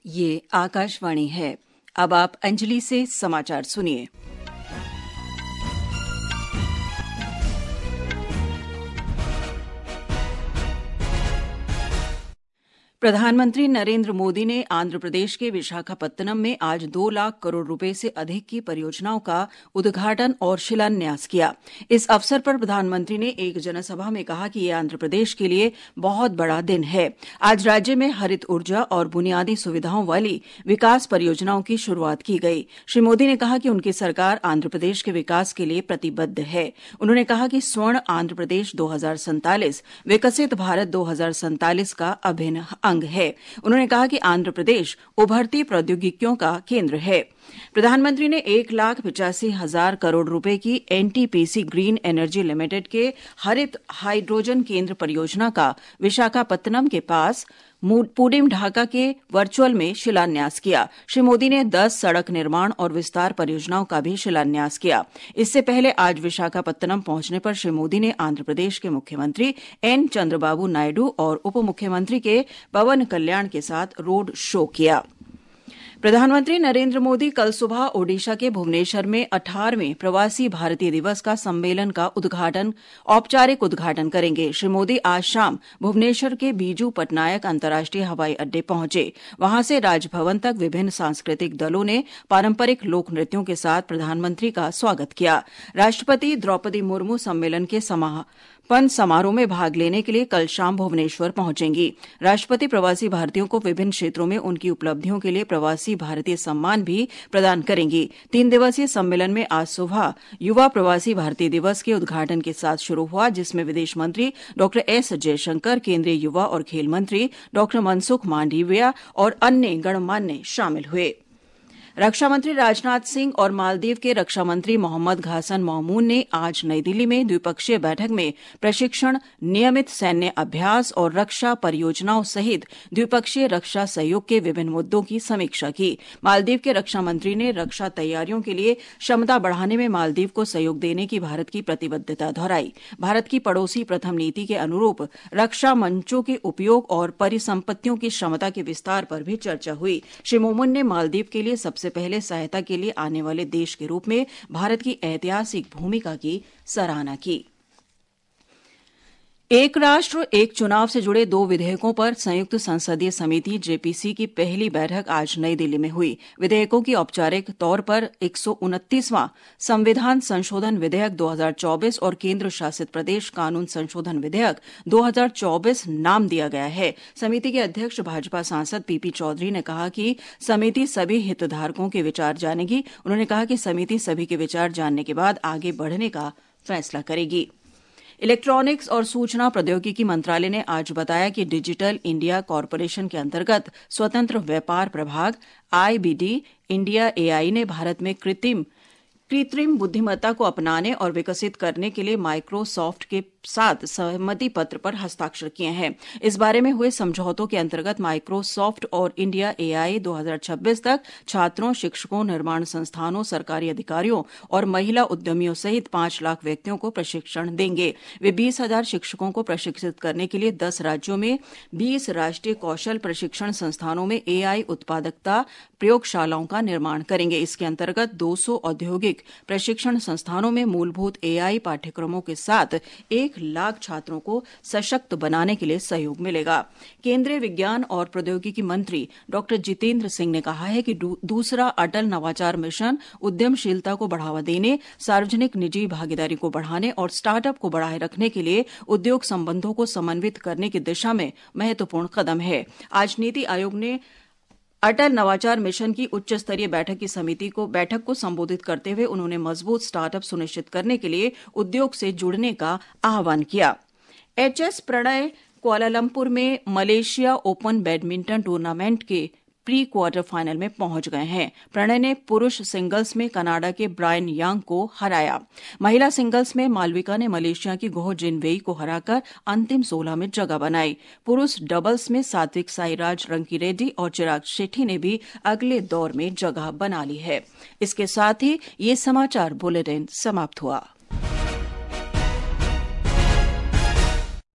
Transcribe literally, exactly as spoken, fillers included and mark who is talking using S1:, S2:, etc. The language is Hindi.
S1: ये आकाशवाणी है। अब आप अंजलि से समाचार सुनिए। प्रधानमंत्री नरेंद्र मोदी ने आंध्र प्रदेश के विशाखापत्तनम में आज दो लाख करोड़ रुपए से अधिक की परियोजनाओं का उद्घाटन और शिलान्यास किया। इस अवसर पर प्रधानमंत्री ने एक जनसभा में कहा कि यह आंध्र प्रदेश के लिए बहुत बड़ा दिन है। आज राज्य में हरित ऊर्जा और बुनियादी सुविधाओं वाली विकास परियोजनाओं की शुरुआत की गई। श्री मोदी ने कहा कि उनकी सरकार आंध्र प्रदेश के विकास के लिए प्रतिबद्ध है। उन्होंने कहा कि स्वर्ण आंध्र प्रदेश दो हजार सैंतालीस विकसित भारत दो हजार सैंतालीस का अभिन्न अंग है। उन्होंने कहा कि आंध्र प्रदेश उभरती प्रौद्योगिकियों का केंद्र है। प्रधानमंत्री ने एक लाख पिचासी हजार करोड़ रुपए की एनटीपीसी ग्रीन एनर्जी लिमिटेड के हरित हाइड्रोजन केंद्र परियोजना का विशाखापत्तनम के पास पूडिम ढाका के वर्चुअल में शिलान्यास किया। श्री मोदी ने दस सड़क निर्माण और विस्तार परियोजनाओं का भी शिलान्यास किया। इससे पहले आज विशाखापत्तनम पहुंचने पर श्री मोदी ने आंध्र प्रदेश के मुख्यमंत्री एन चंद्रबाबू नायडू और उप मुख्यमंत्री के पवन कल्याण के साथ रोड शो किया। प्रधानमंत्री नरेंद्र मोदी कल सुबह ओडिशा के भुवनेश्वर में अठारहवें प्रवासी भारतीय दिवस का सम्मेलन का उद्घाटन औपचारिक उद्घाटन करेंगे। श्री मोदी आज शाम भुवनेश्वर के बीजू पटनायक अंतर्राष्ट्रीय हवाई अड्डे पहुंचे। वहां से राजभवन तक विभिन्न सांस्कृतिक दलों ने पारंपरिक लोक नृत्यों के साथ प्रधानमंत्री का स्वागत किया। राष्ट्रपति द्रौपदी मुर्मू सम्मेलन के समापन समारोह में भाग लेने के लिए कल शाम भुवनेश्वर पहुंचेंगी। राष्ट्रपति प्रवासी भारतीयों को विभिन्न क्षेत्रों में उनकी उपलब्धियों के लिए प्रवासी भारतीय सम्मान भी प्रदान करेंगी। तीन दिवसीय सम्मेलन में आज सुबह युवा प्रवासी भारतीय दिवस के उद्घाटन के साथ शुरू हुआ, जिसमें विदेश मंत्री डॉ एस जयशंकर, केंद्रीय युवा और खेल मंत्री डॉ मनसुख मांडविया और अन्य गणमान्य शामिल हुए। रक्षा मंत्री राजनाथ सिंह और मालदीव के रक्षा मंत्री मोहम्मद घासन मौमून ने आज नई दिल्ली में द्विपक्षीय बैठक में प्रशिक्षण, नियमित सैन्य अभ्यास और रक्षा परियोजनाओं सहित द्विपक्षीय रक्षा सहयोग के विभिन्न मुद्दों की समीक्षा की। मालदीव के रक्षा मंत्री ने रक्षा तैयारियों के लिए क्षमता बढ़ाने में मालदीव को सहयोग देने की भारत की प्रतिबद्धता दोहराई। भारत की पड़ोसी प्रथम नीति के अनुरूप रक्षा मंचों के उपयोग और परिसंपत्तियों की क्षमता के विस्तार पर भी चर्चा हुई। श्री मोमून ने मालदीव के लिए सबसे पहले सहायता के लिए आने वाले देश के रूप में भारत की ऐतिहासिक भूमिका की सराहना की। एक राष्ट्र एक चुनाव से जुड़े दो विधेयकों पर संयुक्त संसदीय समिति जेपीसी की पहली बैठक आज नई दिल्ली में हुई। विधेयकों की औपचारिक तौर पर एक सौ उनतीसवां संविधान संशोधन विधेयक दो हजार चौबीस और केंद्र शासित प्रदेश कानून संशोधन विधेयक दो हजार चौबीस नाम दिया गया है। समिति के अध्यक्ष भाजपा सांसद पीपी चौधरी ने कहा कि समिति सभी हितधारकों के विचार जानेगी। उन्होंने कहा कि समिति सभी के विचार जानने के बाद आगे बढ़ने का फैसला करेगी। इलेक्ट्रॉनिक्स और सूचना प्रौद्योगिकी मंत्रालय ने आज बताया कि डिजिटल इंडिया कॉरपोरेशन के अंतर्गत स्वतंत्र व्यापार प्रभाग आईबीडी इंडिया एआई ने भारत में कृत्रिम कृत्रिम बुद्धिमत्ता को अपनाने और विकसित करने के लिए माइक्रोसॉफ्ट के साथ सहमति पत्र पर हस्ताक्षर किए हैं। इस बारे में हुए समझौतों के अंतर्गत माइक्रोसॉफ्ट और इंडिया एआई दो हजार छब्बीस तक छात्रों, शिक्षकों, निर्माण संस्थानों, सरकारी अधिकारियों और महिला उद्यमियों सहित पांच लाख व्यक्तियों को प्रशिक्षण देंगे। वे बीस हजार शिक्षकों को प्रशिक्षित करने के लिए दस राज्यों में बीस राष्ट्रीय कौशल प्रशिक्षण संस्थानों में एआई उत्पादकता प्रयोगशालाओं का निर्माण करेंगे। इसके अंतर्गत दो सौ औद्योगिक प्रशिक्षण संस्थानों में मूलभूत एआई पाठ्यक्रमों के साथ एक लाख छात्रों को सशक्त बनाने के लिए सहयोग मिलेगा। केंद्रीय विज्ञान और प्रौद्योगिकी मंत्री डॉक्टर जितेंद्र सिंह ने कहा है कि दूसरा अटल नवाचार मिशन उद्यमशीलता को बढ़ावा देने, सार्वजनिक निजी भागीदारी को बढ़ाने और स्टार्टअप को बढ़ाए रखने के लिए उद्योग संबंधों को समन्वित करने की दिशा में महत्वपूर्ण कदम है। आज नीति आयोग ने अटल नवाचार मिशन की उच्च स्तरीय बैठक की समिति को बैठक को संबोधित करते हुए उन्होंने मजबूत स्टार्टअप सुनिश्चित करने के लिए उद्योग से जुड़ने का आह्वान किया। एचएस प्रणय कुआलालंपुर में मलेशिया ओपन बैडमिंटन टूर्नामेंट के प्री क्वार्टर फाइनल में पहुंच गए हैं। प्रणय ने पुरुष सिंगल्स में कनाडा के ब्रायन यांग को हराया। महिला सिंगल्स में मालविका ने मलेशिया की गोह जिनवेई को हराकर अंतिम सोलह में जगह बनाई। पुरुष डबल्स में सात्विक साईराज रंकीरेड्डी और चिराग शेट्टी ने भी अगले दौर में जगह बना ली है। इसके साथ ही ये समाचार बुलेटिन समाप्त हुआ।